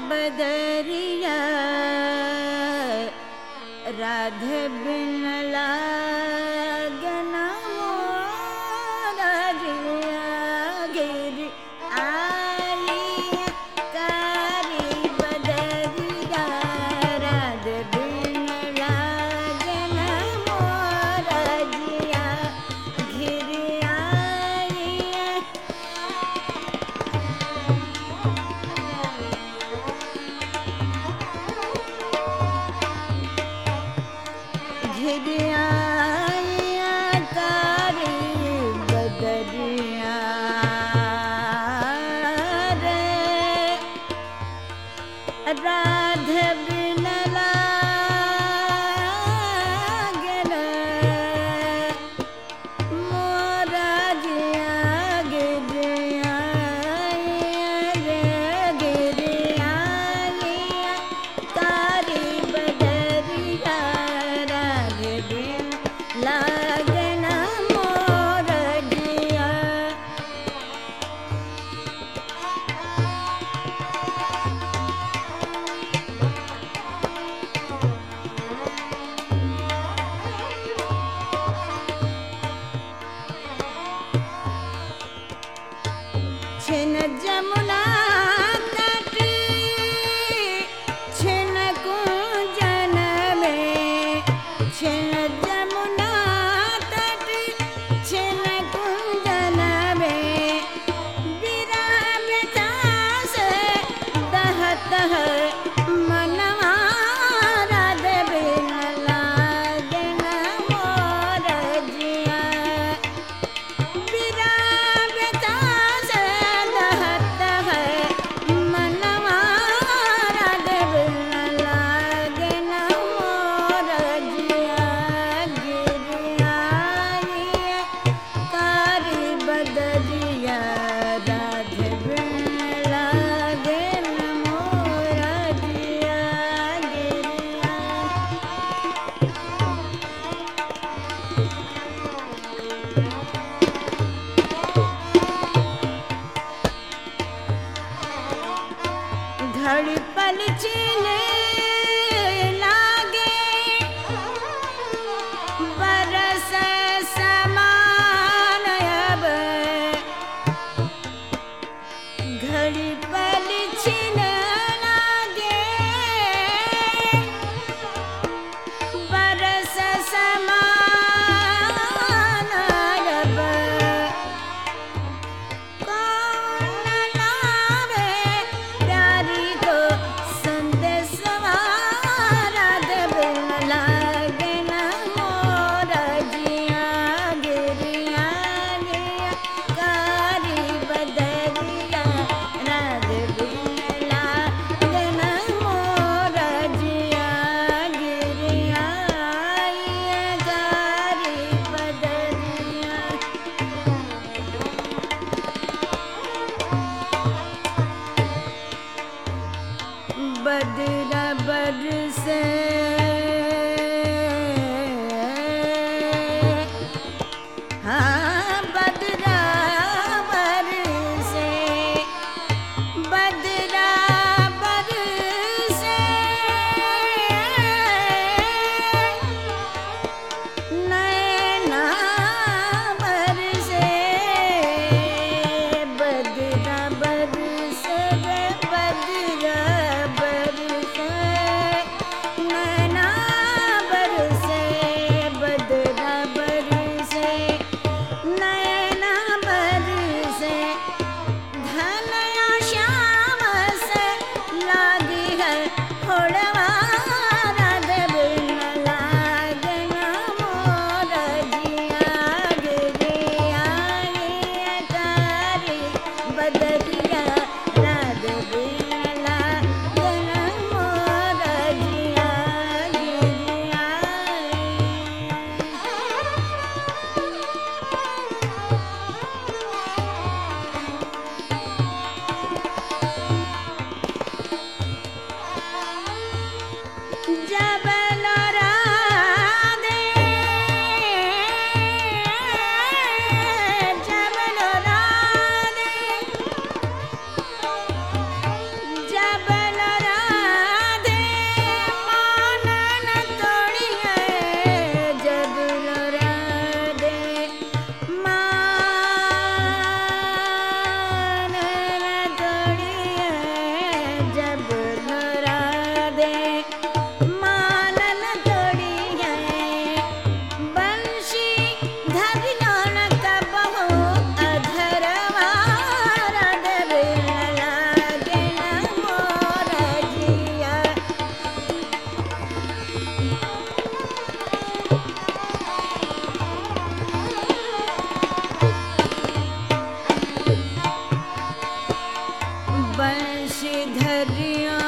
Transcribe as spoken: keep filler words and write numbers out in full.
बदरिया राधे बिन लागन मोरा जिया गिर आई कारी बदरिया राधे बिन लागन मोरा जिया गिर आई घिर आया कारी बदरिया रे राधे बिन लागन मोरा जिया गिर आया रे गिर आया कारी बदरिया राधे बिन लागन मोरा जिया छिन जमुना तट छिन कुंजन में छिन जमुना तट छिन कुंजन में विराम से दहत है मनवा राधे बिन लागन मोरा जिया विरामता से दहत है मनवा राधे बिन लागन मोरा जिया गिर आई कारी बदरिया राधे बिन लागन मोरा जिया गिर आई घड़ी पल चले लागे बरस समान अब घड़ी पल चले लागे बरस समान अब कौन लावे प्यारी को संदेशवा राधे बिन लागन मोरा जिया गिर आया कारी बदरिया राधे बिन लागन मोरा जिया गिर आया कारी बदरिया बदरा बरसे हाँ बदरा बरसे बदरा बरसे नैना बरसे बदरा बरसे रे बदरा बरसे नैना धरिया